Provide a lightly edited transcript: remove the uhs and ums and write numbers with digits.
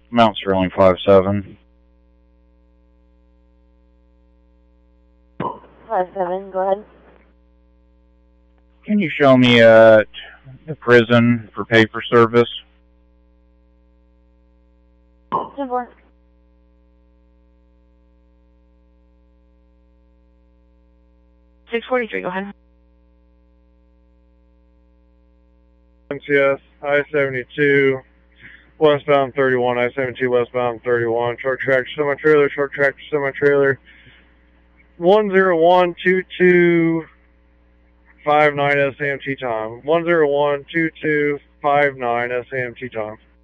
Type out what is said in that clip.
Mount Sterling 57. 57, go ahead. Can you show me at the prison for paper service? 10-4. .643, go ahead. MCS, I-72, westbound 31, I-72 westbound 31, short tractor semi-trailer, 1012259 SAMT time, 1012259 SAMT time.